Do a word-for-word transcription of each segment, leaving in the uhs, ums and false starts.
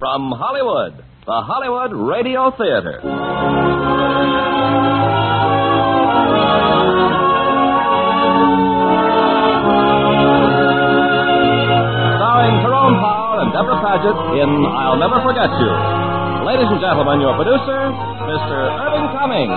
From Hollywood, the Hollywood Radio Theater. Starring Tyrone Power and Deborah Paget in I'll Never Forget You. Ladies and gentlemen, your producer, Mister Irving Cummings.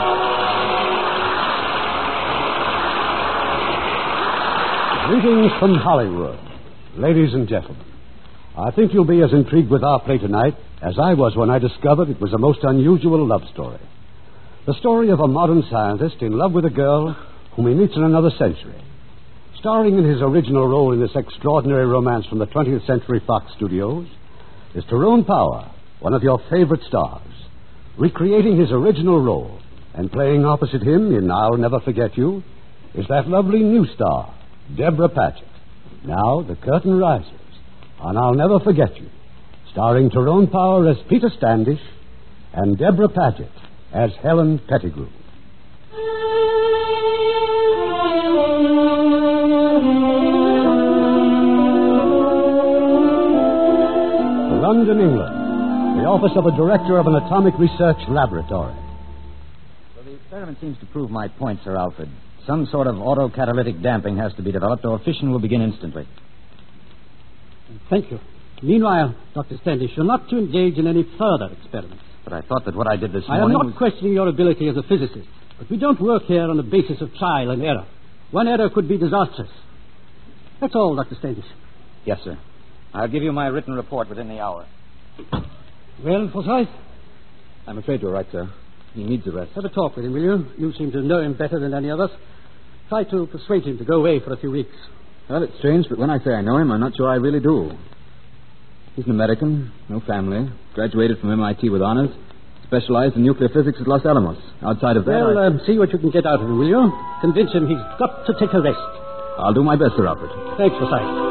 Greetings from Hollywood. Ladies and gentlemen, I think you'll be as intrigued with our play tonight as I was when I discovered it was a most unusual love story. The story of a modern scientist in love with a girl whom he meets in another century. Starring in his original role in this extraordinary romance from the twentieth Century Fox Studios is Tyrone Power, one of your favorite stars. Recreating his original role and playing opposite him in I'll Never Forget You is that lovely new star, Deborah Paget. Now the curtain rises on I'll Never Forget You, starring Tyrone Power as Peter Standish and Deborah Paget as Helen Pettigrew. London, England, the office of a director of an atomic research laboratory. Well, the experiment seems to prove my point, Sir Alfred. Some sort of autocatalytic damping has to be developed, or fission will begin instantly. Thank you. Meanwhile, Doctor Standish, you're not to engage in any further experiments. But I thought that what I did this I morning am not was... questioning your ability as a physicist, but we don't work here on the basis of trial and error. One error could be disastrous. That's all, Doctor Standish. Yes, sir. I'll give you my written report within the hour. Well, Forsyth? I'm afraid you're right, sir. He needs a rest. Have a talk with him, will you? You seem to know him better than any of us. Try to persuade him to go away for a few weeks. Well, it's strange, but when I say I know him, I'm not sure I really do. He's an American, no family, graduated from M I T with honors, specialized in nuclear physics at Los Alamos. Outside of that, Well, I... um, see what you can get out of him, will you? Convince him he's got to take a rest. I'll do my best, Sir Albert. Thanks, Forsyth.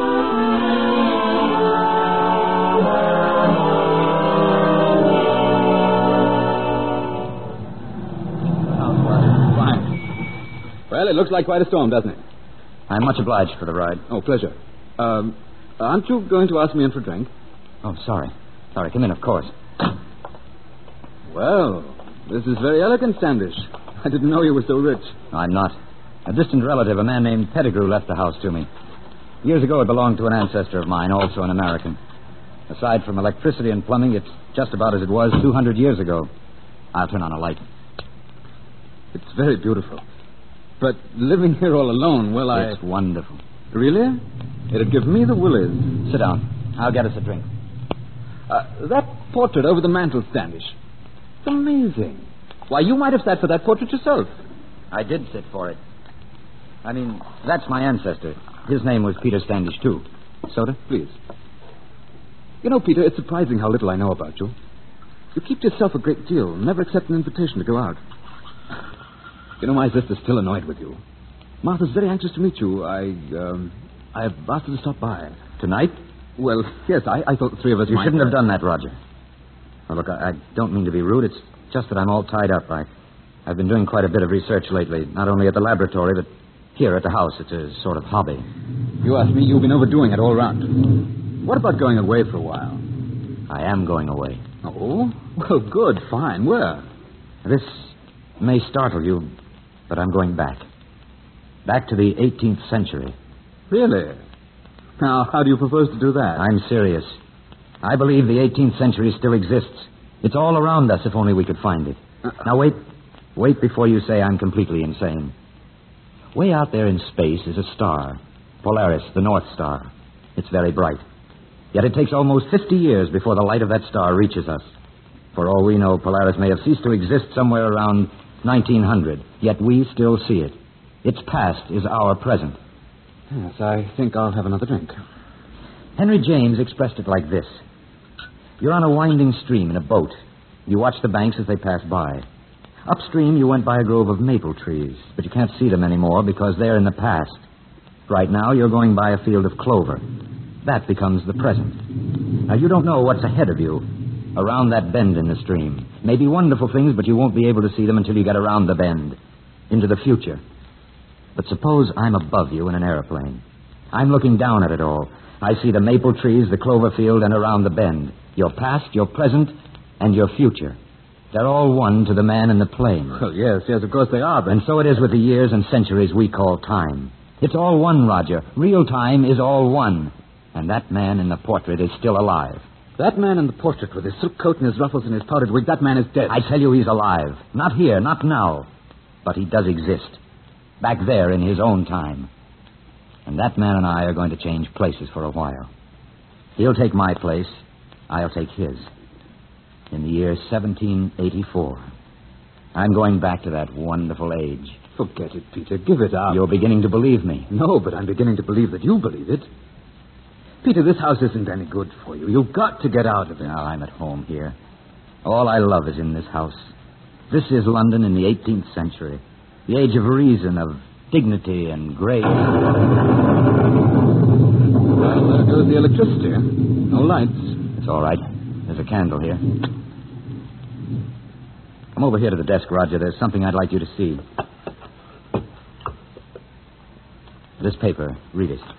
Well, it looks like quite a storm, doesn't it? I'm much obliged for the ride. Oh, pleasure. Um, aren't you going to ask me in for a drink? Oh, sorry. Sorry, come in, of course. Well, this is very elegant, Standish. I didn't know you were so rich. I'm not. A distant relative, a man named Pettigrew, left the house to me. Years ago, it belonged to an ancestor of mine, also an American. Aside from electricity and plumbing, it's just about as it was two hundred years ago. I'll turn on a light. It's very beautiful. But living here all alone, well, I... It's wonderful. Really? It'd give me the willies. Sit down. I'll get us a drink. Uh, that portrait over the mantel, Standish. It's amazing. Why, you might have sat for that portrait yourself. I did sit for it. I mean, that's my ancestor. His name was Peter Standish, too. Soda? Please. You know, Peter, it's surprising how little I know about you. You keep to yourself a great deal, never accept an invitation to go out. You know, my sister's still annoyed with you. Martha's very anxious to meet you. I, um, I've asked her to stop by. Tonight? Well, yes, I, I thought the three of us You might... shouldn't have done that, Roger. Well, look, I, I don't mean to be rude. It's just that I'm all tied up. I, I've been doing quite a bit of research lately, not only at the laboratory, but here at the house. It's a sort of hobby. You asked me, you've been overdoing it all round. What about going away for a while? I am going away. Oh? Well, good, fine. Where? This may startle you, but I'm going back. Back to the eighteenth century. Really? Now, how do you propose to do that? I'm serious. I believe the eighteenth century still exists. It's all around us if only we could find it. Uh, now, wait. Wait before you say I'm completely insane. Way out there in space is a star, Polaris, the North Star. It's very bright. Yet it takes almost fifty years before the light of that star reaches us. For all we know, Polaris may have ceased to exist somewhere around nineteen hundred, yet we still see it. Its past is our present. Yes, I think I'll have another drink. Henry James expressed it like this. You're on a winding stream in a boat. You watch the banks as they pass by. Upstream, you went by a grove of maple trees, but you can't see them anymore because they're in the past. Right now, you're going by a field of clover. That becomes the present. Now, you don't know what's ahead of you, around that bend in the stream. Maybe wonderful things, but you won't be able to see them until you get around the bend, into the future. But suppose I'm above you in an airplane. I'm looking down at it all. I see the maple trees, the clover field, and around the bend. Your past, your present, and your future. They're all one to the man in the plane. Well, yes, yes, of course they are, but... And so it is with the years and centuries we call time. It's all one, Roger. Real time is all one. And that man in the portrait is still alive. That man in the portrait with his silk coat and his ruffles and his powdered wig, that man is dead. I tell you he's alive. Not here, not now. But he does exist. Back there in his own time. And that man and I are going to change places for a while. He'll take my place. I'll take his. In the year seventeen eighty-four. I'm going back to that wonderful age. Forget it, Peter. Give it up. You're beginning to believe me. No, but I'm beginning to believe that you believe it. Peter, this house isn't any good for you. You've got to get out of it. Now, I'm at home here. All I love is in this house. This is London in the eighteenth century. The age of reason, of dignity and grace. Well, there goes the electricity. No lights. It's all right. There's a candle here. Come over here to the desk, Roger. There's something I'd like you to see. This paper. Read it.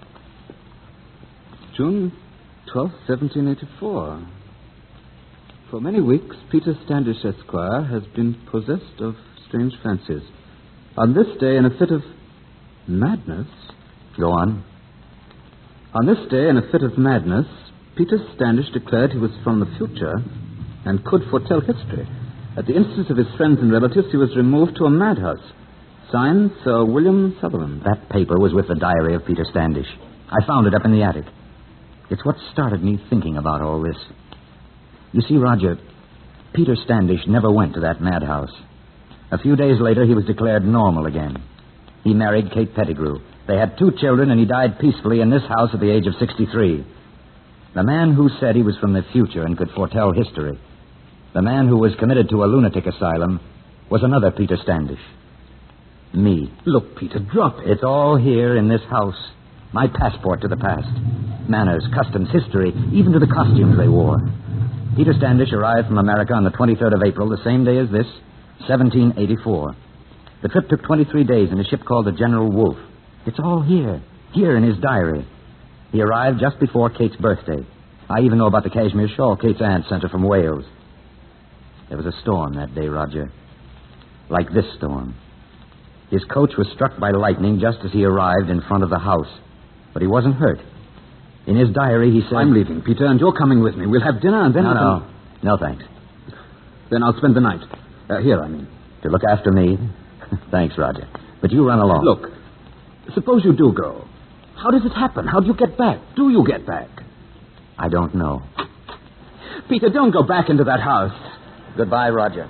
June twelfth, seventeen eighty-four. For many weeks, Peter Standish, Esquire, has been possessed of strange fancies. On this day, in a fit of madness... Go on. On this day, in a fit of madness, Peter Standish declared he was from the future and could foretell history. At the instance of his friends and relatives, he was removed to a madhouse. Signed, Sir William Sutherland. That paper was with the diary of Peter Standish. I found it up in the attic. It's what started me thinking about all this. You see, Roger, Peter Standish never went to that madhouse. A few days later, he was declared normal again. He married Kate Pettigrew. They had two children, and he died peacefully in this house at the age of sixty-three. The man who said he was from the future and could foretell history, the man who was committed to a lunatic asylum, was another Peter Standish. Me. Look, Peter, drop it. It's all here in this house. My passport to the past. Manners, customs, history, even to the costumes they wore. Peter Standish arrived from America on the twenty-third of April, the same day as this, seventeen eighty-four. The trip took twenty-three days in a ship called the General Wolfe. It's all here, here in his diary. He arrived just before Kate's birthday. I even know about the cashmere shawl Kate's aunt sent her from Wales. There was a storm that day, Roger. Like this storm. His coach was struck by lightning just as he arrived in front of the house. But he wasn't hurt. In his diary, he said... I'm leaving, Peter, and you're coming with me. We'll have dinner and then... No, I no. can... No, thanks. Then I'll spend the night. Uh, here, I mean. To look after me? Thanks, Roger. But you run along. Look, suppose you do go. How does it happen? How do you get back? Do you get back? I don't know. Peter, don't go back into that house. Goodbye, Roger.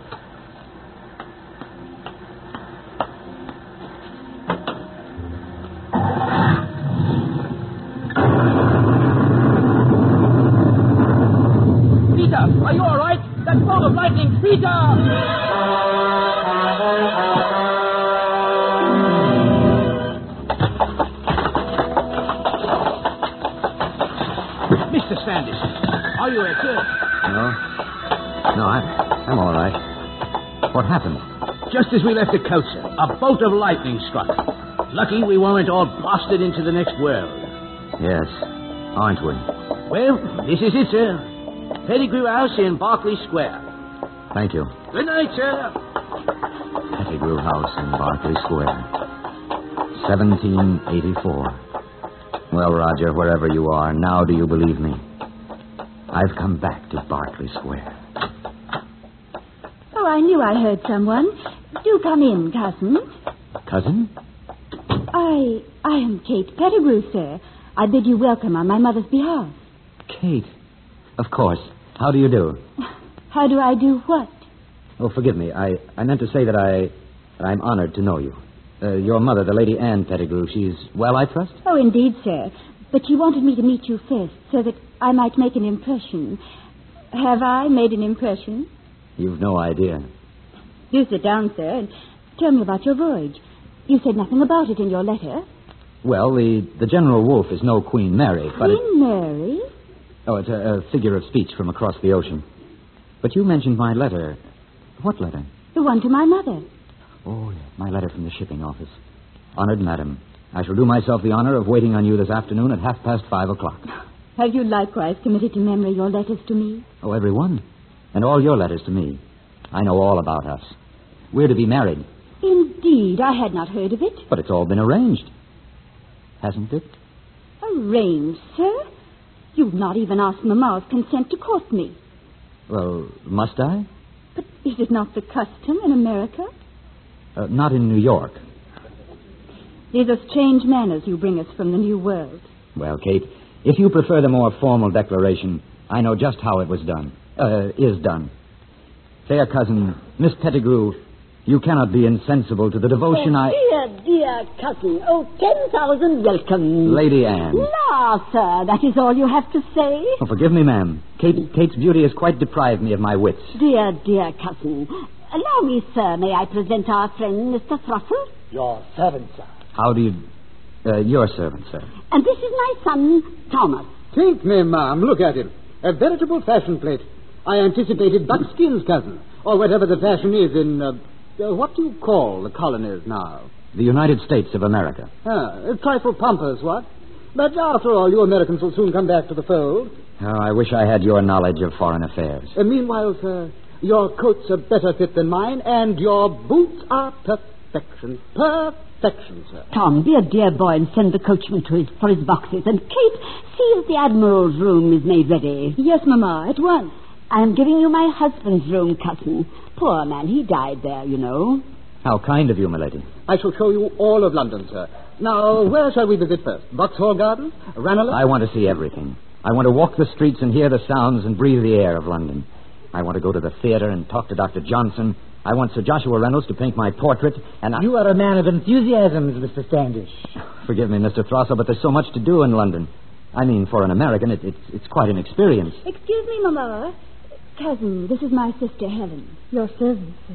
Peter, are you all right? That bolt of lightning, Peter! Mister Standish, are you hurt? No. No, I, I'm all right. What happened? Just as we left the coach, sir, a bolt of lightning struck. Lucky we weren't all blasted into the next world. Yes, aren't we? Well, this is it, sir. Pettigrew House in Berkeley Square. Thank you. Good night, sir. Pettigrew House in Berkeley Square. seventeen eighty-four. Well, Roger, wherever you are, now do you believe me? I've come back to Berkeley Square. Oh, I knew I heard someone. Do come in, cousin. Cousin? I... I am Kate Pettigrew, sir. I bid you welcome on my mother's behalf. Kate. Of course. How do you do? How do I do what? Oh, forgive me. I, I meant to say that I... that I'm honored to know you. Uh, your mother, the Lady Anne Pettigrew, she's well, I trust? Oh, indeed, sir. But she wanted me to meet you first so that I might make an impression. Have I made an impression? You've no idea. Do sit down, sir, and tell me about your voyage. You said nothing about it in your letter. Well, the, the General Wolfe is no Queen Mary, but Queen it... Mary? Oh, it's a, a figure of speech from across the ocean. But you mentioned my letter. What letter? The one to my mother. Oh, yes, my letter from the shipping office. Honored Madam, I shall do myself the honor of waiting on you this afternoon at half past five o'clock. Have you likewise committed to memory your letters to me? Oh, every one. And all your letters to me. I know all about us. We're to be married. Indeed, I had not heard of it. But it's all been arranged. Hasn't it? Arranged, sir? You've not even asked Mamma's consent to court me. Well, must I? But is it not the custom in America? Uh, not in New York. These are strange manners you bring us from the New World. Well, Kate, if you prefer the more formal declaration, I know just how it was done. Uh, is done. Fair cousin, Miss Pettigrew, you cannot be insensible to the devotion oh, I... Dear, dear cousin. Oh, ten thousand welcome. Lady Anne. La, sir, that is all you have to say? Oh, forgive me, ma'am. Kate, Kate's beauty has quite deprived me of my wits. Dear, dear cousin. Allow me, sir, may I present our friend, Mister Thrussell? Your servant, sir. How do you... Uh, your servant, sir. And this is my son, Thomas. Think me, ma'am. Look at him. A veritable fashion plate. I anticipated buckskin's cousin, or whatever the fashion is in... Uh, uh, what do you call the colonies now? The United States of America. Ah, a trifle pompous, what? But after all, you Americans will soon come back to the fold. Oh, I wish I had your knowledge of foreign affairs. Uh, meanwhile, sir, your coats are better fit than mine, and your boots are perfection. Perfection, sir. Tom, be a dear boy and send the coachman to his, for his boxes. And Kate, see if the Admiral's room is made ready. Yes, Mamma, at once. I am giving you my husband's room, cousin. Poor man, he died there, you know. How kind of you, milady. I shall show you all of London, sir. Now, where shall we visit first? Vauxhall Gardens? Ranelagh? I want to see everything. I want to walk the streets and hear the sounds and breathe the air of London. I want to go to the theater and talk to Doctor Johnson. I want Sir Joshua Reynolds to paint my portrait, and I... You are a man of enthusiasms, Mister Standish. Forgive me, Mister Throssell, but there's so much to do in London. I mean, for an American, it, it's, it's quite an experience. Excuse me, Mamma. Cousin, this is my sister, Helen. Your servant, sir.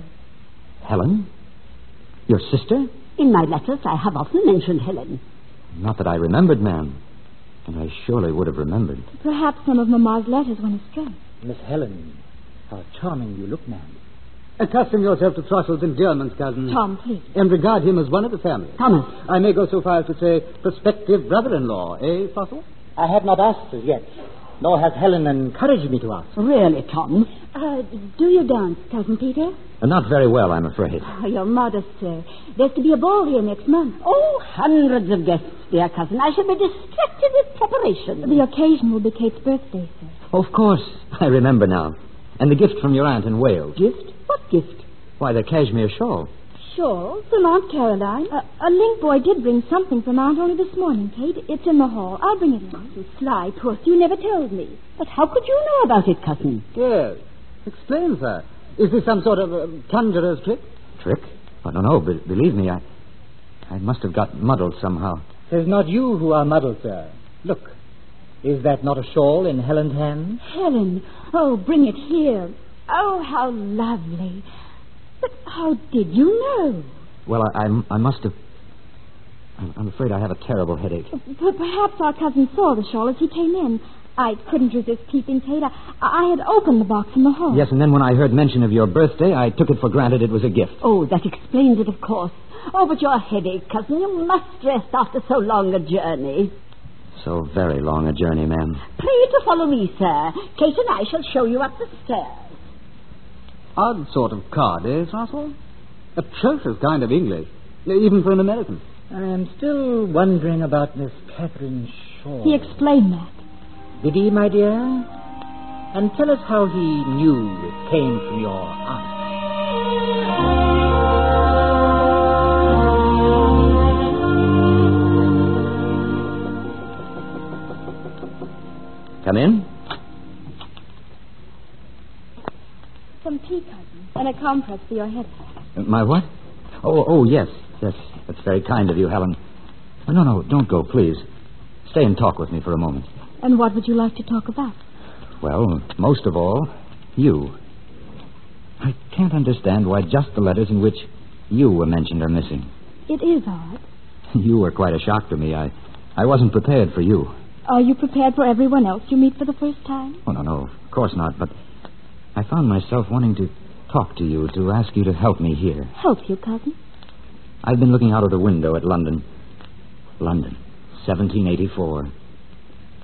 Helen? Your sister? In my letters, I have often mentioned Helen. Not that I remembered, ma'am. And I surely would have remembered. Perhaps some of Mamma's letters went astray. Miss Helen, how charming you look, ma'am. Accustom yourself to Thrussell's endearments, cousin. Tom, please. And regard him as one of the family. Thomas. I may go so far as to say prospective brother-in-law, eh, Thrussell? I have not asked her yet, nor has Helen encouraged me to ask. Really, Tom? Uh, do you dance, Cousin Peter? Uh, not very well, I'm afraid. Oh, you're modest, sir. There's to be a ball here next month. Oh, hundreds of guests, dear cousin. I shall be distracted with preparation. The occasion will be Kate's birthday, sir. Of course. I remember now. And the gift from your aunt in Wales. Gift? What gift? Why, the cashmere shawl. Shawl? From Aunt Caroline. Uh, a link boy did bring something from Aunt only this morning, Kate. It's in the hall. I'll bring it in. You sly puss. You never told me. But how could you know about it, cousin? Yes. Explain, sir. Is this some sort of uh, conjurer's trick? Trick? I don't know. Be- believe me, I, I must have got muddled somehow. It's not you who are muddled, sir. Look, is that not a shawl in Helen's hand? Helen. Oh, bring it here. Oh, how lovely. But how did you know? Well, I, I, I must have... I'm, I'm afraid I have a terrible headache. But perhaps our cousin saw the shawl as he came in. I couldn't resist keeping Kate. I, I had opened the box in the hall. Yes, and then when I heard mention of your birthday, I took it for granted it was a gift. Oh, that explains it, of course. Oh, but your headache, cousin. You must rest after so long a journey. So very long a journey, ma'am. Pray to follow me, sir. Kate and I shall show you up the stairs. Odd sort of card, eh, Thrussell? Atrocious kind of English, even for an American. I am still wondering about Miss Catherine Shaw. He explained that. Did he, my dear? And tell us how he knew it came from your aunt. Come in. Some tea, cousin, and a compress for your headache. Uh, my what? Oh, oh, yes. Yes, that's very kind of you, Helen. Oh, no, no, don't go, please. Stay and talk with me for a moment. And what would you like to talk about? Well, most of all, you. I can't understand why just the letters in which you were mentioned are missing. It is odd. You were quite a shock to me. I, I wasn't prepared for you. Are you prepared for everyone else you meet for the first time? Oh, no, no, of course not. But I found myself wanting to talk to you, to ask you to help me here. Help you, cousin? I've been looking out of the window at London. London, seventeen eighty-four.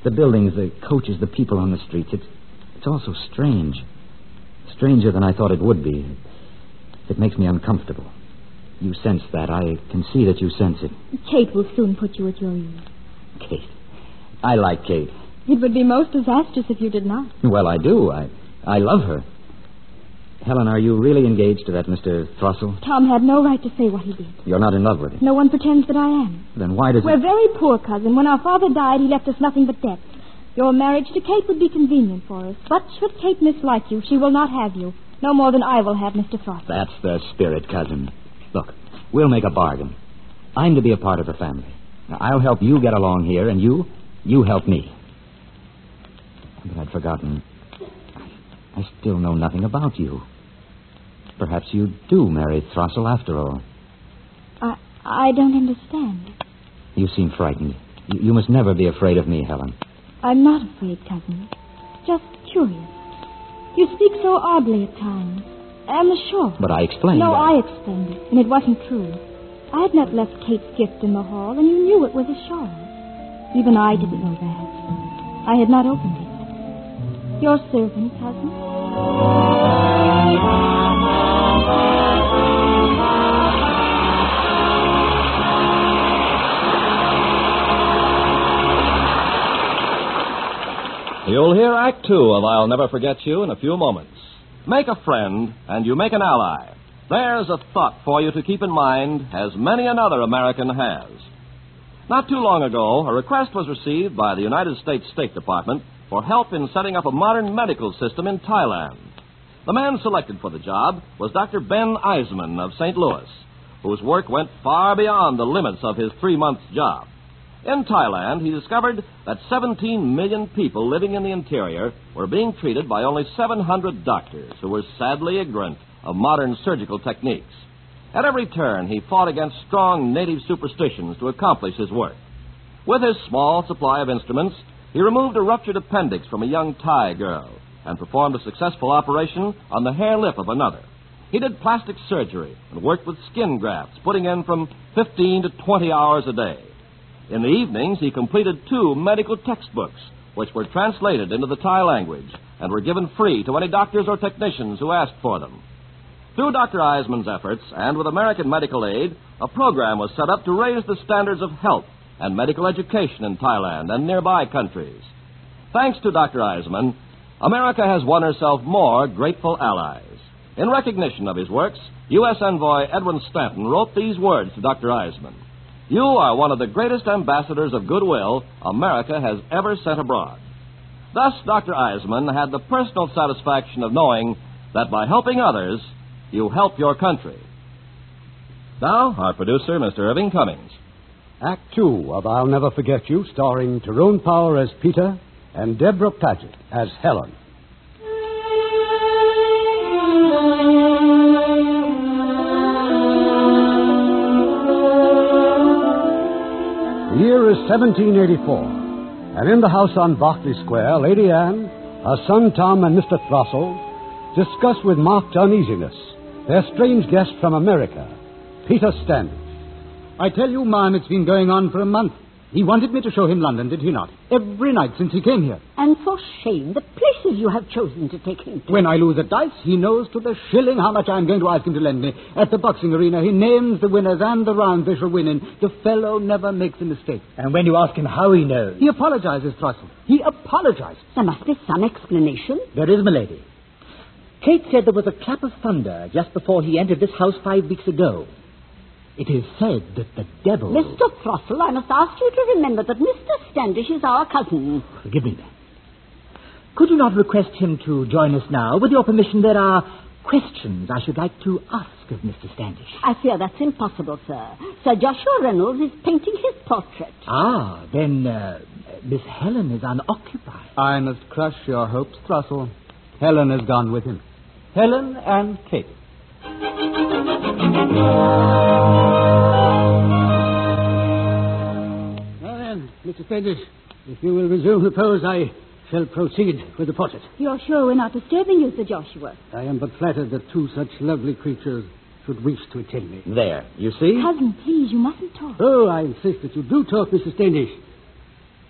The buildings, the coaches, the people on the streets. It's, it's all so strange. Stranger than I thought it would be. It makes me uncomfortable. You sense that. I can see that you sense it. Kate will soon put you at your ease. Kate. I like Kate. It would be most disastrous if you did not. Well, I do. I, I love her. Helen, are you really engaged to that Mister Thrussell? Tom had no right to say what he did. You're not in love with him? No one pretends that I am. Then why does We're it... very poor, cousin. When our father died, he left us nothing but debts. Your marriage to Kate would be convenient for us. But should Kate mislike you, she will not have you. No more than I will have Mister Frost. That's the spirit, cousin. Look, we'll make a bargain. I'm to be a part of the family. Now, I'll help you get along here, and you, you help me. But I'd forgotten. I still know nothing about you. Perhaps you do marry Thrussell after all. I I don't understand. You seem frightened. You, you must never be afraid of me, Helen. I'm not afraid, cousin. Just curious. You speak so oddly at times. I'm sure. But I explained. No, I... I explained it, and it wasn't true. I had not left Kate's gift in the hall, and you knew it was a shawl. Even I didn't know that. I had not opened it. Your servant, cousin. You'll hear Act Two of I'll Never Forget You in a few moments. Make a friend, and you make an ally. There's a thought for you to keep in mind, as many another American has. Not too long ago, a request was received by the United States State Department for help in setting up a modern medical system in Thailand. The man selected for the job was Doctor Ben Eisman of Saint Louis, whose work went far beyond the limits of his three-month job. In Thailand, he discovered that seventeen million people living in the interior were being treated by only seven hundred doctors who were sadly ignorant of modern surgical techniques. At every turn, he fought against strong native superstitions to accomplish his work. With his small supply of instruments, he removed a ruptured appendix from a young Thai girl and performed a successful operation on the hair lip of another. He did plastic surgery and worked with skin grafts, putting in from fifteen to twenty hours a day. In the evenings, he completed two medical textbooks, which were translated into the Thai language and were given free to any doctors or technicians who asked for them. Through Doctor Eisman's efforts and with American medical aid, a program was set up to raise the standards of health and medical education in Thailand and nearby countries. Thanks to Doctor Eisman, America has won herself more grateful allies. In recognition of his works, U S Envoy Edwin Stanton wrote these words to Doctor Eisman. You are one of the greatest ambassadors of goodwill America has ever sent abroad. Thus, Doctor Eisman had the personal satisfaction of knowing that by helping others, you help your country. Now, our producer, Mister Irving Cummings. Act Two of I'll Never Forget You, starring Tyrone Power as Peter and Deborah Paget as Helen. The year is seventeen eighty-four, and in the house on Berkeley Square, Lady Anne, her son Tom, and Mister Thrussell discuss with marked uneasiness their strange guest from America, Peter Standish. I tell you, ma'am, it's been going on for a month. He wanted me to show him London, did he not? Every night since he came here. And for shame, the places you have chosen to take him to. When I lose at dice, he knows to the shilling how much I'm going to ask him to lend me. At the boxing arena, he names the winners and the rounds they shall win in. The fellow never makes a mistake. And when you ask him how he knows... He apologizes, Thrussell. He apologizes. There must be some explanation. There is, milady. Kate said there was a clap of thunder just before he entered this house five weeks ago. It is said that the devil... Mister Thrussell, I must ask you to remember that Mister Standish is our cousin. Forgive me, then. Could you not request him to join us now? With your permission, there are questions I should like to ask of Mister Standish. I fear that's impossible, sir. Sir Joshua Reynolds is painting his portrait. Ah, then uh, Miss Helen is unoccupied. I must crush your hopes, Thrussell. Helen has gone with him. Helen and Kate. Now then, Mister Standish, if you will resume the pose, I shall proceed with the portrait. You're sure we're not disturbing you, Sir Joshua? I am but flattered that two such lovely creatures should wish to attend me. There, you see? Cousin, please, you mustn't talk. Oh, I insist that you do talk, Mister Standish.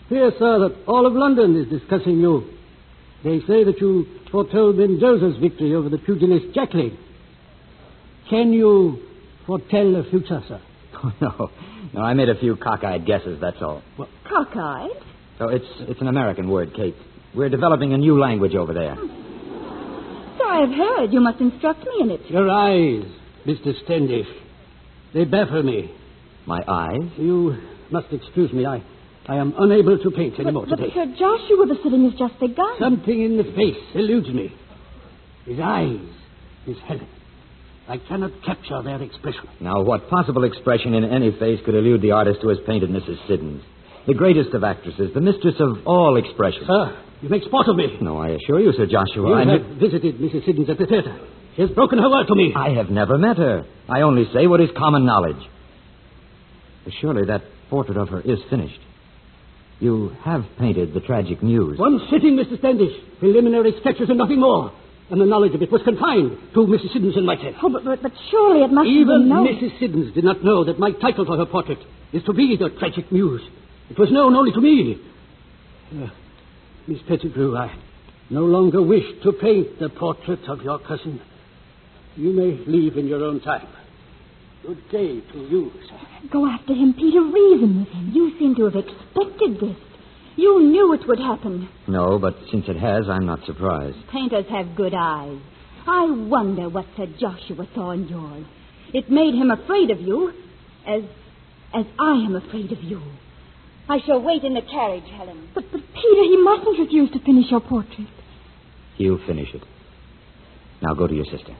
Fear, sir, that all of London is discussing you. They say that you foretold Mendoza's victory over the pugilist Jacqueline. Can you foretell the future, sir? Oh, no. No, I made a few cockeyed guesses, that's all. What? Cockeyed? Oh, it's, it's an American word, Kate. We're developing a new language over there. So I have heard. You must instruct me in it. Your eyes, Mister Standish. They baffle me. My eyes? You must excuse me. I, I am unable to paint any But, more but today. Sir Joshua, the sitting has just begun. Something in the face eludes me. His eyes, Miss Helen. I cannot capture their expression. Now, what possible expression in any face could elude the artist who has painted Missus Siddons? The greatest of actresses, the mistress of all expression. Sir, you make sport of me. No, I assure you, Sir Joshua. You I have ne- visited Missus Siddons at the theater. She has broken her word to me. I have never met her. I only say what is common knowledge. But surely that portrait of her is finished. You have painted the tragic muse. One sitting, Mister Standish. Preliminary sketches and nothing more. And the knowledge of it was confined to Missus Siddons and myself. Oh, but, but, but surely it must have Even been known. Missus Siddons did not know that my title for her portrait is to be the tragic muse. It was known only to me. Uh, Miss Pettigrew, I no longer wish to paint the portrait of your cousin. You may leave in your own time. Good day to you, sir. Go after him, Peter. Reason with him. You seem to have expected this. You knew it would happen. No, but since it has, I'm not surprised. Painters have good eyes. I wonder what Sir Joshua saw in yours. It made him afraid of you, as as I am afraid of you. I shall wait in the carriage, Helen. But, but Peter, he mustn't refuse to finish your portrait. He'll finish it. Now go to your sister.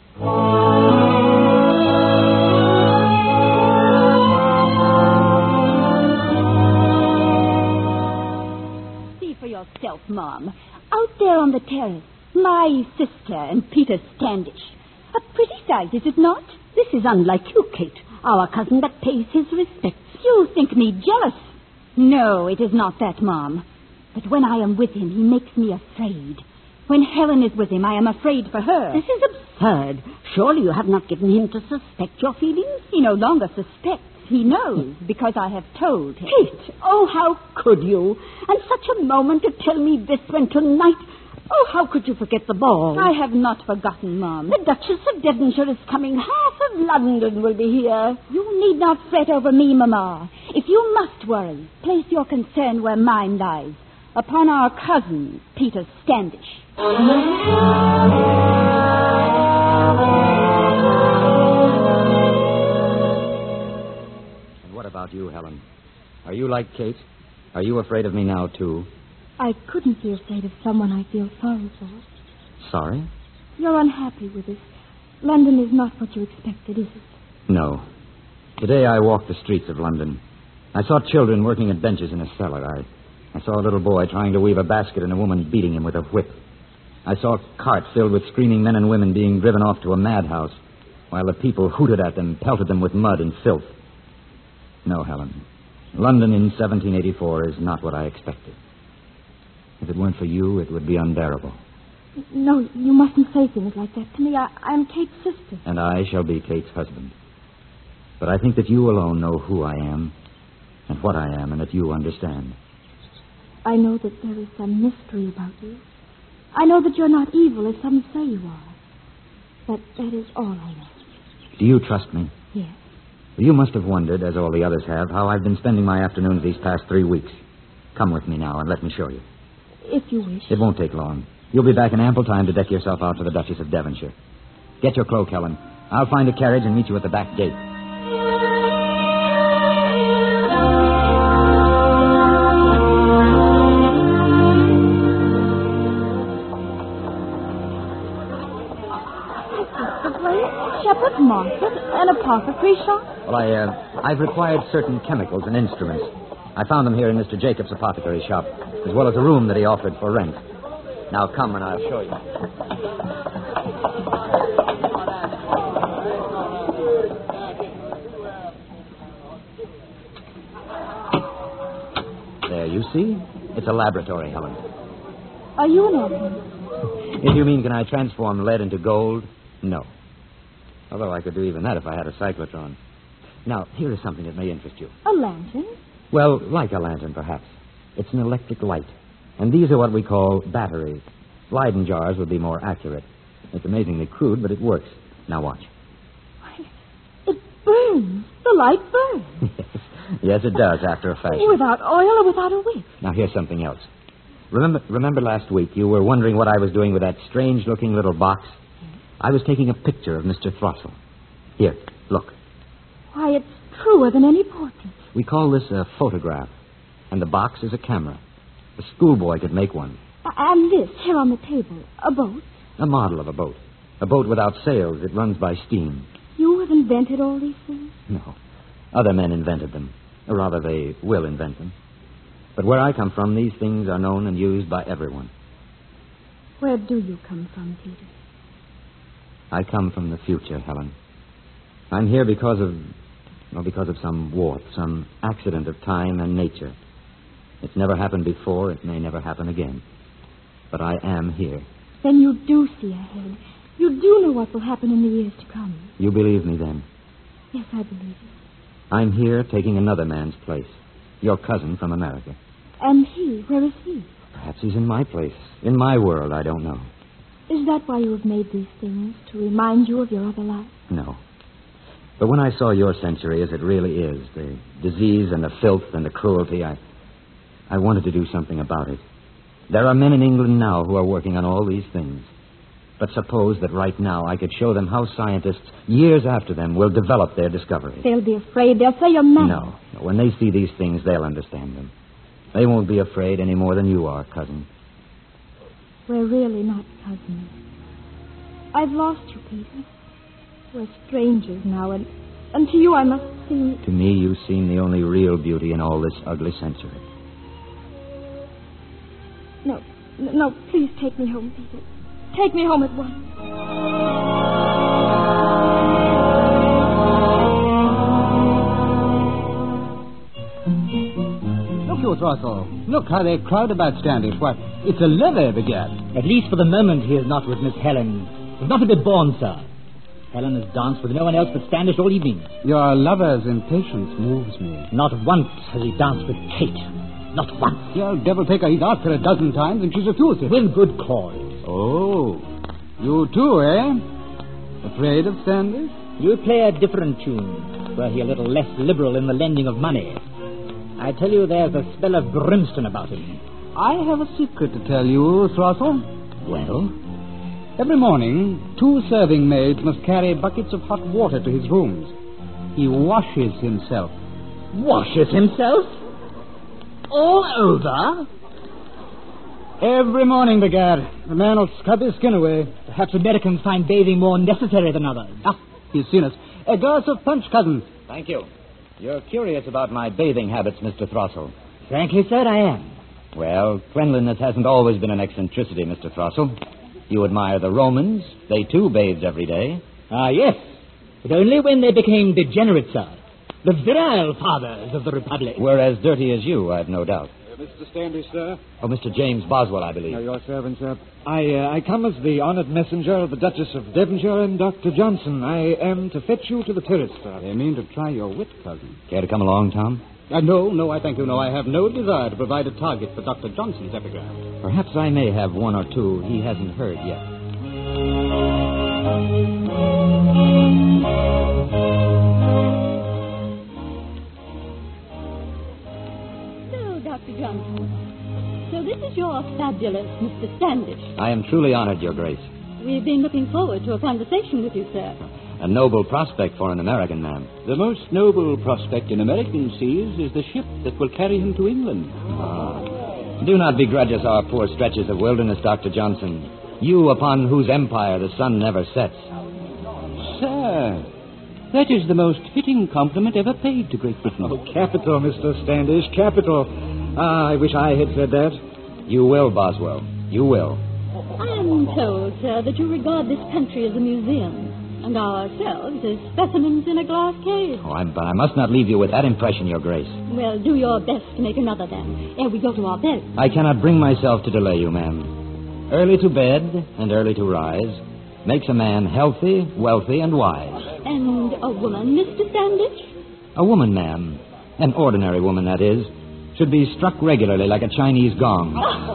Yourself, Mom. Out there on the terrace, my sister and Peter Standish. A pretty sight, is it not? This is unlike you, Kate. Our cousin that pays his respects. You think me jealous. No, it is not that, Mom. But when I am with him, he makes me afraid. When Helen is with him, I am afraid for her. This is absurd. Surely you have not given him to suspect your feelings? He no longer suspects. He knows, because I have told him. Kate, oh, how could you? And such a moment to tell me this when tonight... Oh, how could you forget the ball? I have not forgotten, Mom. The Duchess of Devonshire is coming. Half of London will be here. You need not fret over me, Mamma. If you must worry, place your concern where mine lies. Upon our cousin, Peter Standish. What about you, Helen? Are you like Kate? Are you afraid of me now, too? I couldn't be afraid of someone I feel sorry for. Sorry? You're unhappy with us. London is not what you expected, is it? No. Today I walked the streets of London. I saw children working at benches in a cellar. I, I saw a little boy trying to weave a basket and a woman beating him with a whip. I saw a cart filled with screaming men and women being driven off to a madhouse, while the people hooted at them, pelted them with mud and filth. No, Helen. London in seventeen eighty-four is not what I expected. If it weren't for you, it would be unbearable. No, you mustn't say things like that to me. I, I'm Kate's sister. And I shall be Kate's husband. But I think that you alone know who I am and what I am, and that you understand. I know that there is some mystery about you. I know that you're not evil, as some say you are. But that is all I know. Do you trust me? Yes. You must have wondered, as all the others have, how I've been spending my afternoons these past three weeks. Come with me now and let me show you. If you wish. It won't take long. You'll be back in ample time to deck yourself out for the Duchess of Devonshire. Get your cloak, Helen. I'll find a carriage and meet you at the back gate. Shepherd's market, an apothecary shop? Well, I, uh, I've required certain chemicals and instruments. I found them here in Mister Jacobs' apothecary shop, as well as a room that he offered for rent. Now come and I'll show you. There, you see? It's a laboratory, Helen. Are you an alchemist? If you mean, can I transform lead into gold? No. Although I could do even that if I had a cyclotron. Now, here is something that may interest you. A lantern? Well, like a lantern, perhaps. It's an electric light. And these are what we call batteries. Leyden jars would be more accurate. It's amazingly crude, but it works. Now watch. It burns. The light burns. Yes, yes, it does, after a fashion. Without oil or without a wick. Now, here's something else. Remember, remember last week you were wondering what I was doing with that strange-looking little box? I was taking a picture of Mister Throssell. Here, look. Why, it's truer than any portrait. We call this a photograph, and the box is a camera. A schoolboy could make one. And this, here on the table, a boat. A model of a boat. A boat without sails. It runs by steam. You have invented all these things? No. Other men invented them. Or rather, they will invent them. But where I come from, these things are known and used by everyone. Where do you come from, Peter? I come from the future, Helen. I'm here because of, well, because of some warp, some accident of time and nature. It's never happened before. It may never happen again. But I am here. Then you do see ahead. You do know what will happen in the years to come. You believe me, then? Yes, I believe you. I'm here taking another man's place. Your cousin from America. And he, where is he? Perhaps he's in my place. In my world, I don't know. Is that why you have made these things? To remind you of your other life? No. But when I saw your century as it really is, the disease and the filth and the cruelty, I, I wanted to do something about it. There are men in England now who are working on all these things. But suppose that right now I could show them how scientists, years after them, will develop their discoveries. They'll be afraid. They'll say you're mad. No. no. When they see these things, they'll understand them. They won't be afraid any more than you are, cousin. We're really not cousins. I've lost you, Peter. We're strangers now, and, and to you I must seem... To me, you seem the only real beauty in all this ugly century. No, no, please take me home, Peter. Take me home at once. Look, you, Throssell. Look how they crowd about Standish. What? It's a levee, begad. At least for the moment, he is not with Miss Helen. He's not a bit born, sir. Helen has danced with no one else but Standish all evening. Your lover's impatience moves me. Not once has he danced with Kate. Not once. The old devil take her. He's asked her a dozen times, and she's refused it. With good cause. Oh, you too, eh? Afraid of Standish? You play a different tune. Were he a little less liberal in the lending of money. I tell you, there's a spell of brimstone about him. I have a secret to tell you, Throssell. Well? Every morning, two serving maids must carry buckets of hot water to his rooms. He washes himself. Washes himself? All over? Every morning, begad. The man will scrub his skin away. Perhaps Americans find bathing more necessary than others. Ah, he's seen us. A glass of punch, cousin. Thank you. You're curious about my bathing habits, Mister Throssell. Frankly, sir, I am. Well, cleanliness hasn't always been an eccentricity, Mister Throssell. You admire the Romans. They, too, bathed every day. Ah, yes. But only when they became degenerate, sir. The virile fathers of the Republic. Were as dirty as you, I've no doubt. Uh, Mister Standish, sir. Oh, Mister James Boswell, I believe. Uh, your servant, sir. I, uh, I come as the honoured messenger of the Duchess of Devonshire and Doctor Johnson. I am to fetch you to the terrace, sir. They mean to try your wit, cousin. Care to come along, Tom? Uh, no, no, I thank you. No, I have no desire to provide a target for Doctor Johnson's epigram. Perhaps I may have one or two he hasn't heard yet. So, Doctor Johnson, so this is your fabulous Mister Standish. I am truly honored, Your Grace. We've been looking forward to a conversation with you, sir. A noble prospect for an American man. The most noble prospect in American seas is the ship that will carry him to England. Ah. Do not begrudge us our poor stretches of wilderness, Doctor Johnson. You upon whose empire the sun never sets. Sir, that is the most fitting compliment ever paid to Great Britain. Oh, capital, Mister Standish, capital. Ah, I wish I had said that. You will, Boswell. You will. I am told, sir, that you regard this country as a museum, and ourselves as specimens in a glass case. Oh, I'm, but I must not leave you with that impression, Your Grace. Well, do your best to make another, then, ere we go to our bed. I cannot bring myself to delay you, ma'am. Early to bed and early to rise makes a man healthy, wealthy, and wise. And a woman, Mister Standish? A woman, ma'am. An ordinary woman, that is. should be struck regularly like a Chinese gong.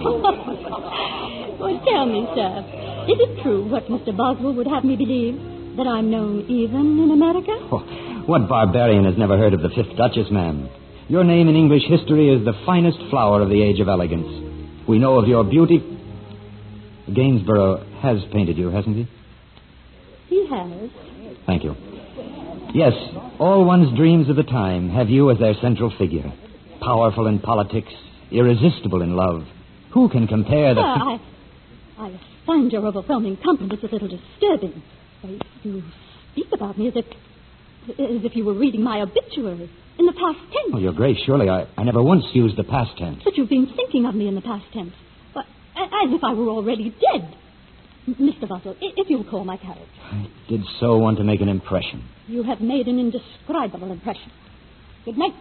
Well, tell me, sir, is it true what Mister Boswell would have me believe? That I'm known even in America? Oh, what barbarian has never heard of the Fifth Duchess, ma'am? Your name in English history is the finest flower of the age of elegance. We know of your beauty. Gainsborough has painted you, hasn't he? He has. Thank you. Yes, all one's dreams of the time have you as their central figure. Powerful in politics, irresistible in love. Who can compare the... Sir, I, I find your overwhelming compliments a little disturbing. You speak about me as if, as if you were reading my obituary in the past tense. Oh, Your Grace, surely I, I never once used the past tense. But you've been thinking of me in the past tense. But, as if I were already dead. Mister Boswell, if you'll call my carriage. I did so want to make an impression. You have made an indescribable impression. Good night.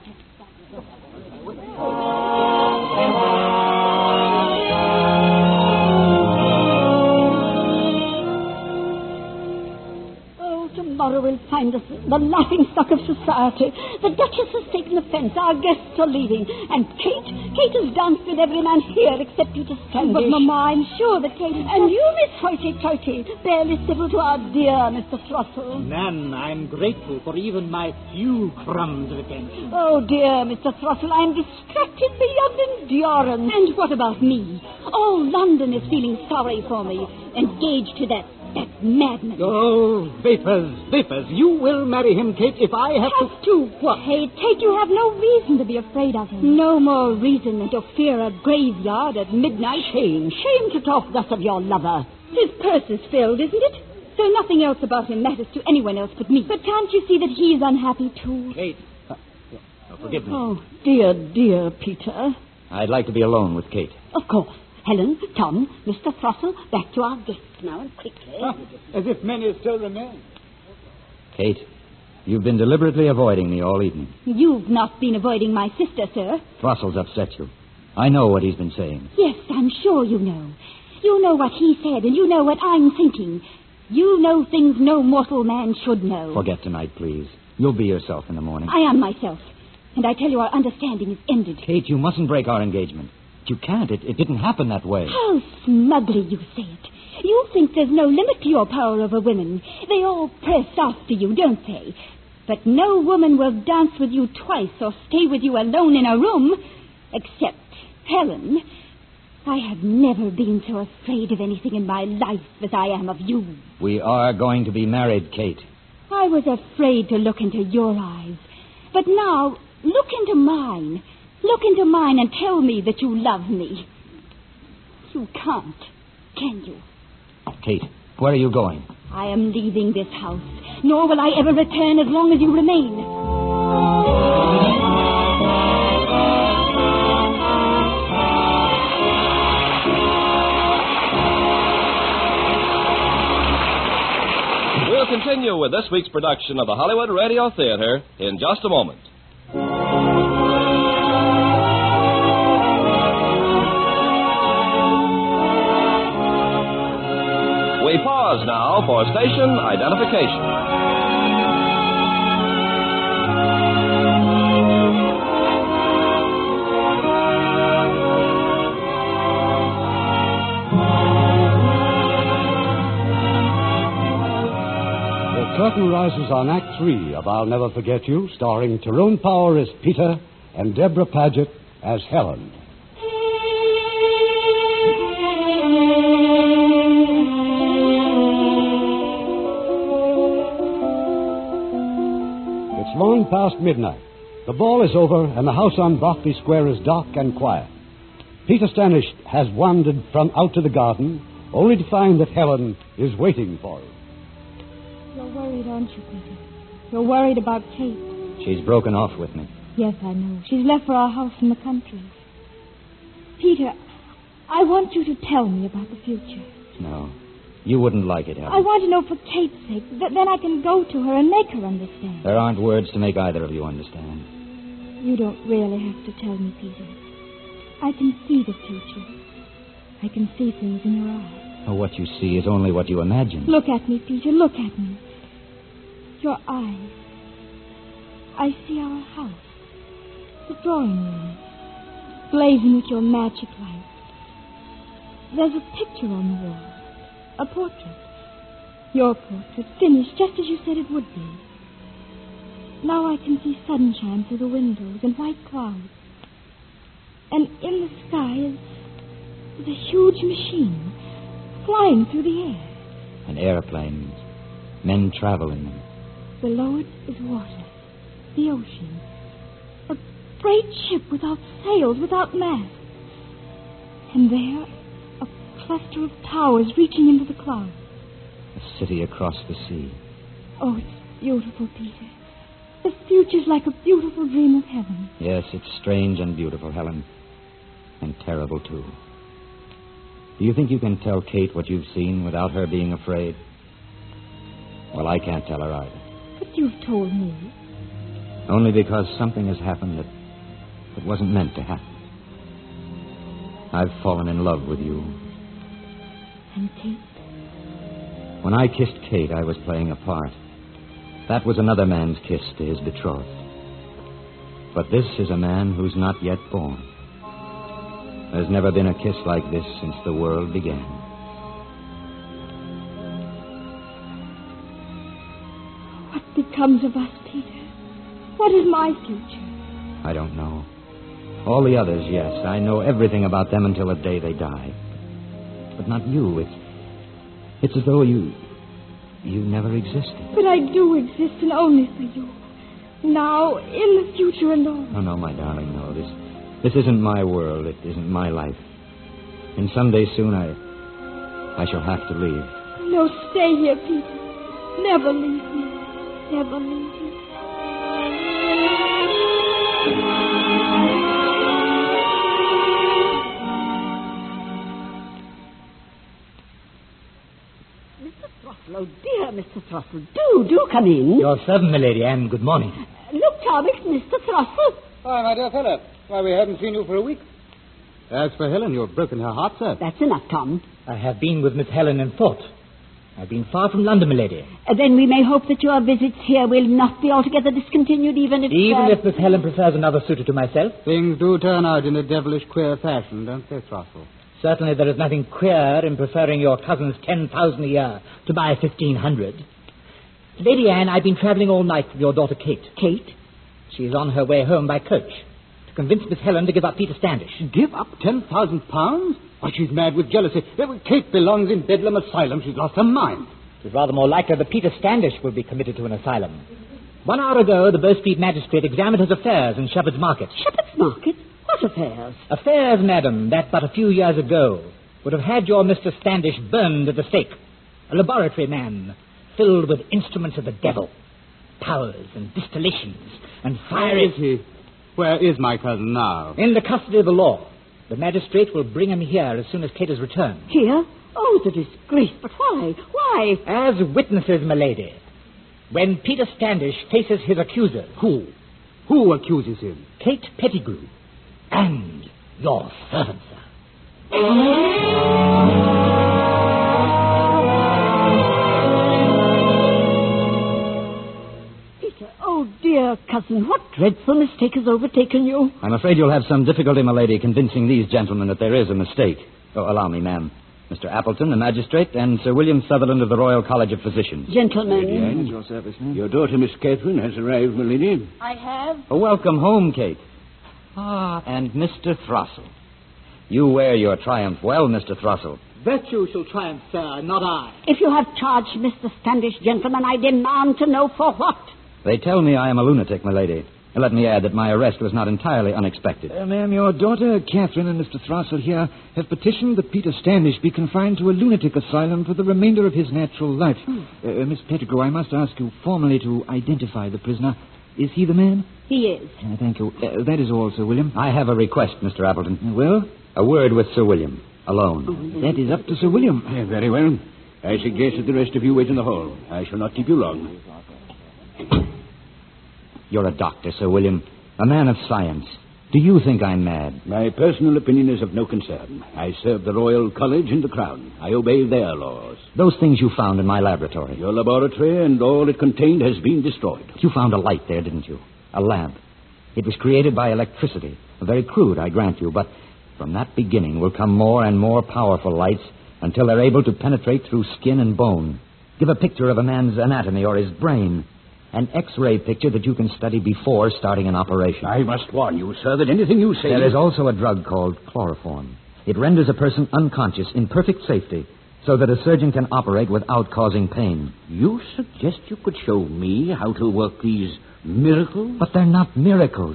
Tomorrow we'll find us the laughingstock of society. The Duchess has taken offense. Our guests are leaving. And Kate, Kate has danced with every man here except Peter Standish. But, Mamma, I'm sure that Kate is... And you, Miss Hoity-Toity, barely civil to our dear Mister Throstle. Nan, I'm grateful for even my few crumbs of attention. Oh, dear Mister Throstle, I'm distracted beyond endurance. And what about me? All London is feeling sorry for me. Engaged to that That madman. Oh, vapors, vapors. You will marry him, Kate, if I have, have to... to what? Kate, Kate, you have no reason to be afraid of him. No more reason than to fear a graveyard at midnight. Shame, shame to talk thus of your lover. His purse is filled, isn't it? So nothing else about him matters to anyone else but me. But can't you see that he's unhappy, too? Kate. Uh, oh, forgive me. Oh, dear, dear Peter. I'd like to be alone with Kate. Of course. Helen, Tom, Mister Throstle, back to our guests now and quickly. Ah, as if many still remain. Kate, you've been deliberately avoiding me all evening. You've not been avoiding my sister, sir. Throssell's upset you. I know what he's been saying. Yes, I'm sure you know. You know what he said, and you know what I'm thinking. You know things no mortal man should know. Forget tonight, please. You'll be yourself in the morning. I am myself. And I tell you, our understanding is ended. Kate, you mustn't break our engagement. You can't. It, it didn't happen that way. How smugly you say it. You think there's no limit to your power over women. They all press after you, don't they? But no woman will dance with you twice or stay with you alone in a room, except Helen. I have never been so afraid of anything in my life as I am of you. We are going to be married, Kate. I was afraid to look into your eyes. But now, look into mine. Look into mine and tell me that you love me. You can't, can you? Kate, where are you going? I am leaving this house, nor will I ever return as long as you remain. We'll continue with this week's production of the Hollywood Radio Theater in just a moment. We pause now for station identification. The curtain rises on Act Three of I'll Never Forget You, starring Tyrone Power as Peter and Deborah Paget as Helen. It's long past midnight. The ball is over, and the house on Berkeley Square is dark and quiet. Peter Standish has wandered from out to the garden, only to find that Helen is waiting for him. You're worried, aren't you, Peter? You're worried about Kate. She's broken off with me. Yes, I know. She's left for our house in the country. Peter, I want you to tell me about the future. No, you wouldn't like it, Helen. I want to know for Kate's sake. Th- then I can go to her and make her understand. There aren't words to make either of you understand. You don't really have to tell me, Peter. I can see the future. I can see things in your eyes. Oh, what you see is only what you imagine. Look at me, Peter. Look at me. Your eyes. I see our house. The drawing room. blazing with your magic light. There's a picture on the wall, a portrait. Your portrait, finished just as you said it would be. Now I can see sunshine through the windows and white clouds. And in the sky is, is a huge machine flying through the air. An airplane. Men travel in them. Below it is water, the ocean. A great ship without sails, without masts. And there, a cluster of towers reaching into the clouds. A city across the sea. Oh, it's beautiful, Peter. The future's like a beautiful dream of heaven. Yes, it's strange and beautiful, Helen. And terrible, too. Do you think you can tell Kate what you've seen without her being afraid? Well, I can't tell her either. But you've told me. Only because something has happened that, that wasn't meant to happen. I've fallen in love with you. And Kate? When I kissed Kate, I was playing a part. That was another man's kiss to his betrothed. But this is a man who's not yet born. There's never been a kiss like this since the world began. What becomes of us, Peter? What is my future? I don't know. All the others, yes. I know everything about them until the day they die. But not you. It's, it's as though you... you never existed. But I do exist, and only for you. Now, in the future and all. Oh, no, my darling, no. This, this isn't my world. It isn't my life. And someday soon I... I shall have to leave. No, stay here, Peter. Never leave me. Never leave me. Oh, dear Mister Thrussell, do, do come in. Your servant, milady, and good morning. Look, Tom, it's Mister Thrussell. Hi, my dear fellow. Why, we haven't seen you for a week. As for Helen, you've broken her heart, sir. That's enough, Tom. I have been with Miss Helen in thought. I've been far from London, milady. Uh, then we may hope that your visits here will not be altogether discontinued, even if... Even uh... if Miss Helen prefers another suitor to myself? Things do turn out in a devilish queer fashion, don't they, Thrussell? Certainly there is nothing queer in preferring your cousin's ten thousand a year to my fifteen hundred. Lady Anne, I've been travelling all night with your daughter Kate. Kate? She's on her way home by coach to convince Miss Helen to give up Peter Standish. Give up ten thousand pounds? Why, she's mad with jealousy. Kate belongs in Bedlam Asylum. She's lost her mind. It's rather more likely that Peter Standish will be committed to an asylum. One hour ago, the Bow Street magistrate examined his affairs in Shepherd's Market. Shepherd's Market? What affairs? Affairs, madam, that but a few years ago would have had your Mister Standish burned at the stake. A laboratory man filled with instruments of the devil, powers and distillations and fiery... Where is he? Where is my cousin now? In the custody of the law. The magistrate will bring him here as soon as Kate has returned. Here? Oh, the disgrace. But why? Why? As witnesses, milady. When Peter Standish faces his accusers... Who? Who accuses him? Kate Pettigrew. And your servant, sir. Peter, oh dear cousin, what dreadful mistake has overtaken you? I'm afraid you'll have some difficulty, my lady, convincing these gentlemen that there is a mistake. Oh, allow me, ma'am. Mister Appleton, the magistrate, and Sir William Sutherland of the Royal College of Physicians. Gentlemen. Yes, your service, ma'am. Your daughter, Miss Catherine, has arrived, my lady. I have. Oh, welcome home, Kate. Ah, and Mister Thrussell. You wear your triumph well, Mister Thrussell. Virtue shall triumph, sir, not I. If you have charged Mister Standish, gentlemen, I demand to know for what. They tell me I am a lunatic, my lady. Let me add that my arrest was not entirely unexpected. Uh, ma'am, your daughter, Catherine, and Mister Thrussell here have petitioned that Peter Standish be confined to a lunatic asylum for the remainder of his natural life. Hmm. Uh, Miss Pettigrew, I must ask you formally to identify the prisoner. Is he the man? He is. Uh, thank you. Uh, that is all, Sir William. I have a request, Mister Appleton. Uh, well? A word with Sir William. Alone. Oh, that is up to Sir William. Yeah, very well. I suggest that the rest of you wait in the hall. I shall not keep you long. You're a doctor, Sir William. A man of science. Do you think I'm mad? My personal opinion is of no concern. I serve the Royal College and the Crown. I obey their laws. Those things you found in my laboratory. Your laboratory and all it contained has been destroyed. You found a light there, didn't you? A lamp. It was created by electricity. Very crude, I grant you, but from that beginning will come more and more powerful lights until they're able to penetrate through skin and bone. Give a picture of a man's anatomy or his brain. An X-ray picture that you can study before starting an operation. I must warn you, sir, that anything you say... There is also a drug called chloroform. It renders a person unconscious in perfect safety so that a surgeon can operate without causing pain. You suggest you could show me how to work these miracles? But they're not miracles.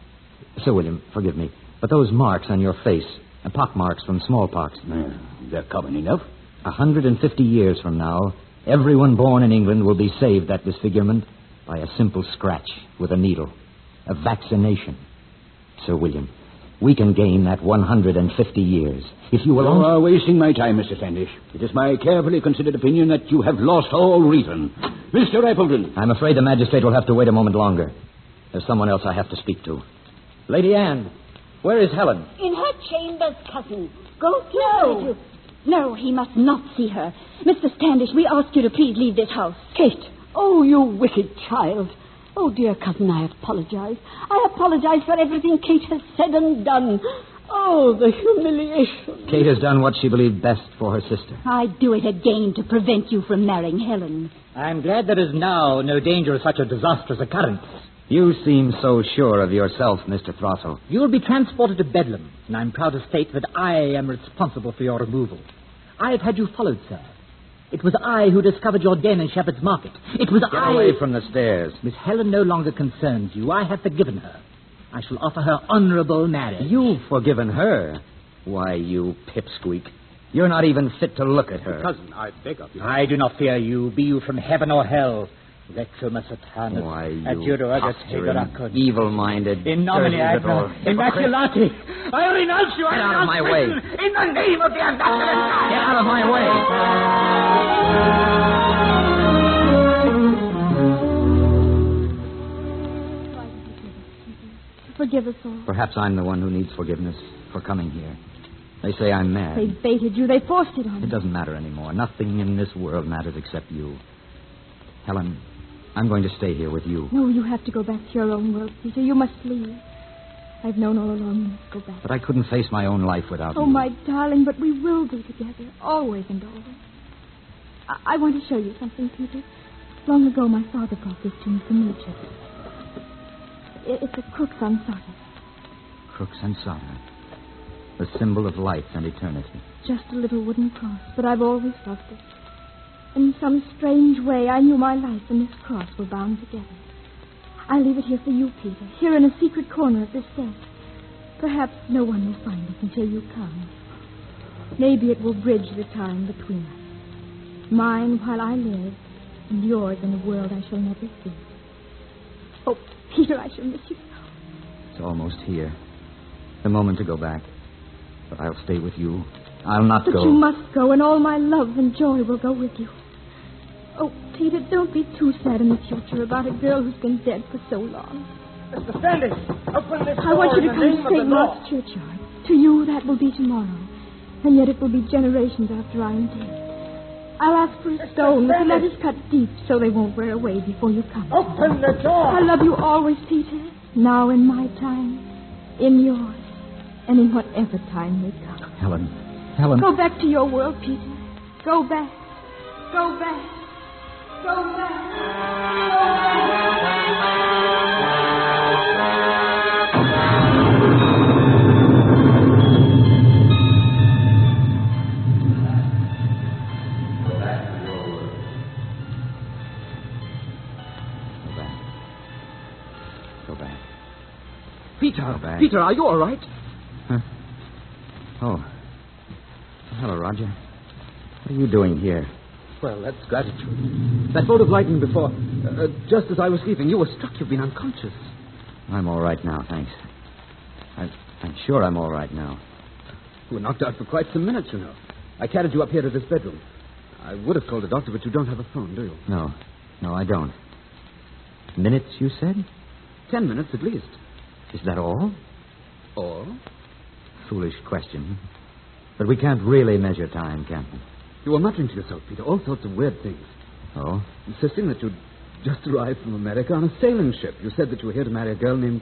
Sir William, forgive me, but those marks on your face, uh, pock marks from smallpox... Uh, they're common enough. A hundred and fifty years from now, everyone born in England will be saved that disfigurement by a simple scratch with a needle. A vaccination. Sir William, we can gain that one hundred and fifty years. If you will... You only... are wasting my time, Mister Standish. It is my carefully considered opinion that you have lost all reason. Mister Appleton. I'm afraid the magistrate will have to wait a moment longer. There's someone else I have to speak to. Lady Anne, where is Helen? In her chambers, cousin. Go to her. No. No, he must not see her. Mister Standish, we ask you to please leave this house. Kate. Oh, you wicked child. Oh, dear cousin, I apologize. I apologize for everything Kate has said and done. Oh, the humiliation. Kate has done what she believed best for her sister. I'd do it again to prevent you from marrying Helen. I'm glad there is now no danger of such a disastrous occurrence. You seem so sure of yourself, Mister Throssell. You will be transported to Bedlam, and I'm proud to state that I am responsible for your removal. I have had you followed, sir. It was I who discovered your den in Shepherd's Market. It was Get I... away from the stairs. Miss Helen no longer concerns you. I have forgiven her. I shall offer her honorable marriage. You've forgiven her? Why, you pipsqueak. You're not even fit to look at her. Cousin, I beg of you. I do not fear you, be you from heaven or hell. Lectumus Satanus. Why, at you posturing, evil-minded, in nomine Agna, Immaculati. I renounce you. Get out of my way. In the name of the ambassador. Get out of my way. Forgive us all. Perhaps I'm the one who needs forgiveness for coming here. They say I'm mad. They baited you. They forced it on you. It doesn't matter anymore. Nothing in this world matters except you. Helen, I'm going to stay here with you. No, you have to go back to your own world, Peter. You must leave. I've known all along you must go back. But I couldn't face my own life without oh, you. Oh, my darling, but we will be together, always and always. I-, I want to show you something, Peter. Long ago, my father brought this to me from Egypt. I- it's a crux ansata. Crux ansata. The symbol of life and eternity. Just a little wooden cross, but I've always loved it. In some strange way, I knew my life and this cross were bound together. I leave it here for you, Peter, here in a secret corner of this desk. Perhaps no one will find it until you come. Maybe it will bridge the time between us. Mine while I live, and yours in a world I shall never see. Oh, Peter, I shall miss you so. It's almost here. The moment to go back. But I'll stay with you. I'll not but go. But you must go, and all my love and joy will go with you. Oh, Peter, don't be too sad in the future about a girl who's been dead for so long. Mister Standish, open this I want you to come to Saint Mark's churchyard. To you, that will be tomorrow. And yet it will be generations after I am dead. I'll ask for a stone with the letters cut deep so they won't wear away before you come. Open the door. I love you always, Peter. Now in my time, in yours, and in whatever time may come. Helen. Helen. Go back to your world, Peter. Go back. Go back. Go back. Go back to your world. Go back. Go back. Peter. Go back. Peter, are you all right? Huh? Oh. Hello, Roger. What are you doing here? Well, that's gratitude. That bolt of lightning before, uh, just as I was leaving, you were struck. You've been unconscious. I'm all right now, thanks. I, I'm sure I'm all right now. You were knocked out for quite some minutes, you know. I carried you up here to this bedroom. I would have called a doctor, but you don't have a phone, do you? No. No, I don't. Minutes, you said? Ten minutes at least. Is that all? All? Foolish question. But we can't really measure time, can we? You were muttering to yourself, Peter, all sorts of weird things. Oh? Insisting that you'd just arrived from America on a sailing ship. You said that you were here to marry a girl named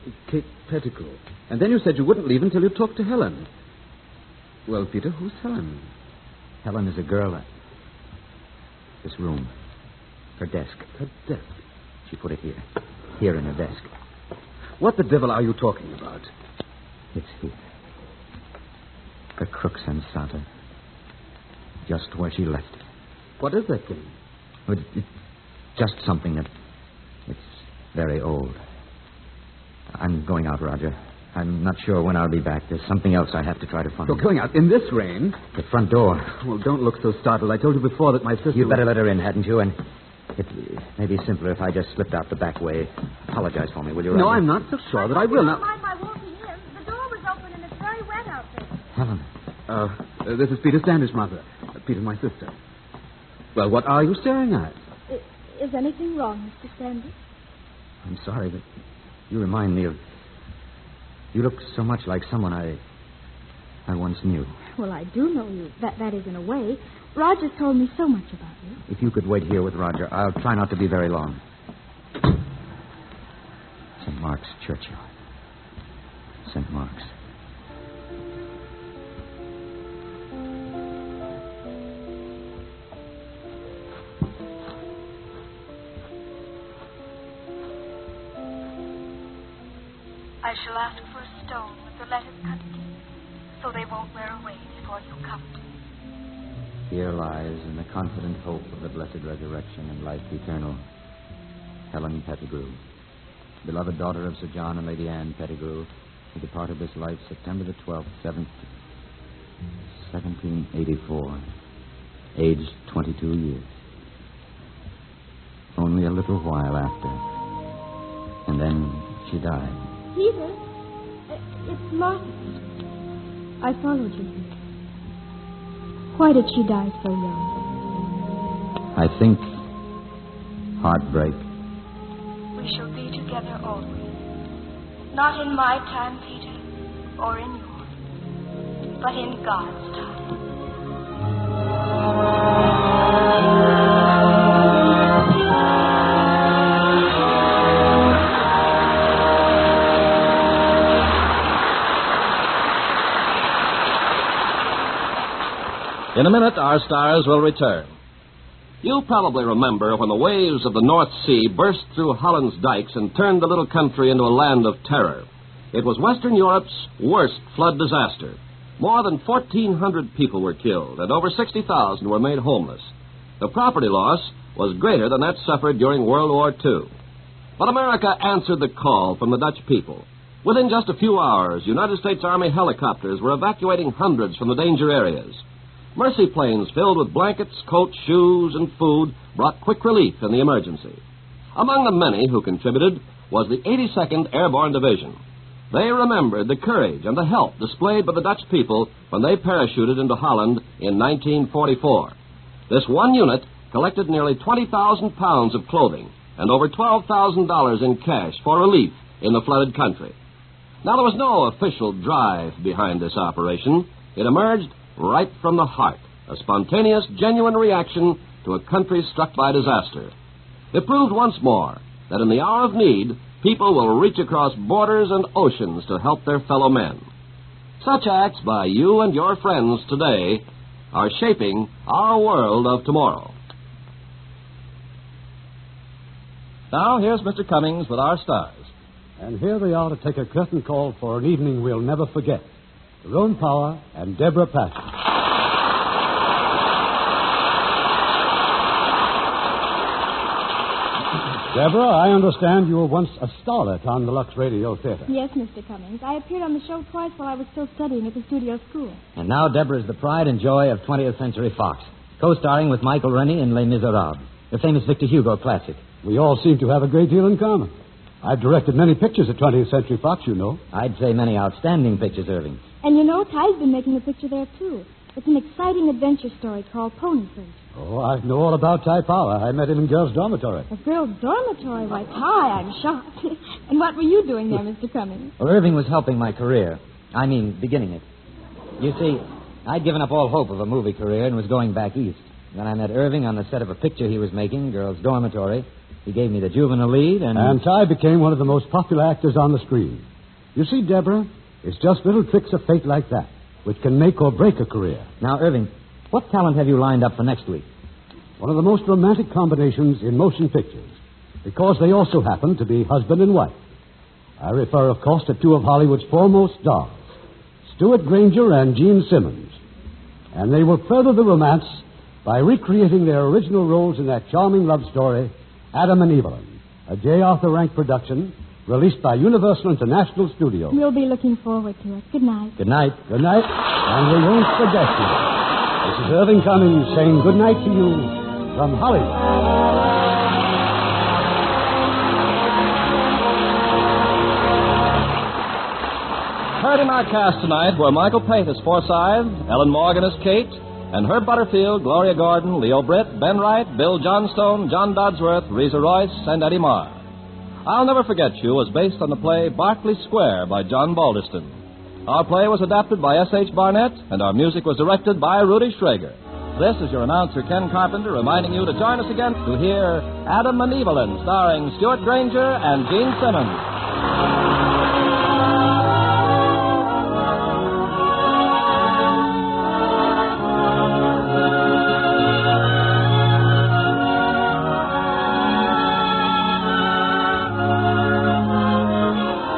Kate Pettigrew. And then you said you wouldn't leave until you talked to Helen. Well, Peter, who's Helen? Helen is a girl. At this room. Her desk. Her desk? She put it here. Here in her desk. What the devil are you talking about? It's here. The crux ansata. Just where she left it. What is that thing? It, it's just something that... It's very old. I'm going out, Roger. I'm not sure when I'll be back. There's something else I have to try to find. You're going out in this rain? The front door. Well, don't look so startled. I told you before that my sister... You'd better let her in, hadn't you? And it may be simpler if I just slipped out the back way. Apologize for me, will you, Roger? No, I'm not so sure that I will. Don't mind my walking in. The door was open and it's very wet out there. Helen. Uh, uh, this is Peter Standish, Mother. Uh, Peter, my sister. Well, what are you staring at? Is, is anything wrong, Mister Standish? I'm sorry, but you remind me of... You look so much like someone I... I once knew. Well, I do know you. That That is in a way. Roger's told me so much about you. If you could wait here with Roger, I'll try not to be very long. Saint Mark's Churchyard. Saint Mark's. I shall ask for a stone with the letters cut deep, so they won't wear away before you come to me. Here lies, in the confident hope of the blessed resurrection and life eternal, Helen Pettigrew, beloved daughter of Sir John and Lady Anne Pettigrew, who departed this life September the twelfth, seventeen eighty-four, aged twenty-two years. Only a little while after, and then she died. Peter, it's Martha. I followed you. Why did she die so young? I think heartbreak. We shall be together always. Not in my time, Peter, or in yours, but in God's time. In a minute, our stars will return. You probably remember when the waves of the North Sea burst through Holland's dikes and turned the little country into a land of terror. It was Western Europe's worst flood disaster. More than fourteen hundred people were killed, and over sixty thousand were made homeless. The property loss was greater than that suffered during World War Two. But America answered the call from the Dutch people. Within just a few hours, United States Army helicopters were evacuating hundreds from the danger areas. Mercy planes filled with blankets, coats, shoes, and food brought quick relief in the emergency. Among the many who contributed was the eighty-second Airborne Division. They remembered the courage and the help displayed by the Dutch people when they parachuted into Holland in nineteen forty-four. This one unit collected nearly twenty thousand pounds of clothing and over twelve thousand dollars in cash for relief in the flooded country. Now, there was no official drive behind this operation. It emerged right from the heart, a spontaneous, genuine reaction to a country struck by disaster. It proved once more that in the hour of need, people will reach across borders and oceans to help their fellow men. Such acts by you and your friends today are shaping our world of tomorrow. Now, here's Mister Cummings with our stars. And here they are to take a curtain call for an evening we'll never forget. Jerome Power and Deborah Patrick. Deborah, I understand you were once a starlet on the Lux Radio Theater. Yes, Mister Cummings. I appeared on the show twice while I was still studying at the studio school. And now Deborah is the pride and joy of twentieth Century Fox, co-starring with Michael Rennie in Les Miserables, the famous Victor Hugo classic. We all seem to have a great deal in common. I've directed many pictures at twentieth Century Fox, you know. I'd say many outstanding pictures, Irving. And you know, Ty's been making a picture there, too. It's an exciting adventure story called Pony Search. Oh, I know all about Ty Power. I met him in girls' dormitory. A girls' dormitory? Why, Ty, I'm shocked. And what were you doing there, Mister Cummings? Well, Irving was helping my career. I mean, beginning it. You see, I'd given up all hope of a movie career and was going back east. Then I met Irving on the set of a picture he was making, girls' dormitory, He gave me the juvenile lead, and... And Ty became one of the most popular actors on the screen. You see, Deborah, it's just little tricks of fate like that which can make or break a career. Now, Irving, what talent have you lined up for next week? One of the most romantic combinations in motion pictures, because they also happen to be husband and wife. I refer, of course, to two of Hollywood's foremost stars, Stuart Granger and Gene Simmons. And they will further the romance by recreating their original roles in that charming love story, Adam and Evelyn, a J. Arthur Rank production released by Universal International Studios. We'll be looking forward to it. Good night. Good night. Good night. And we won't forget you. This is Irving Cummings saying good night to you from Hollywood. Heard in our cast tonight were Michael Pate as Forsyth, Ellen Morgan as Kate, and Herb Butterfield, Gloria Gordon, Leo Britt, Ben Wright, Bill Johnstone, John Dodsworth, Reza Royce, and Eddie Marr. I'll Never Forget You was based on the play Berkeley Square by John Balderston. Our play was adapted by S H. Barnett, and our music was directed by Rudy Schrager. This is your announcer, Ken Carpenter, reminding you to join us again to hear Adam and Evelyn, starring Stuart Granger and Gene Simmons.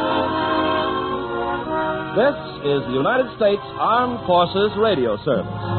This is the United States Armed Forces Radio Service.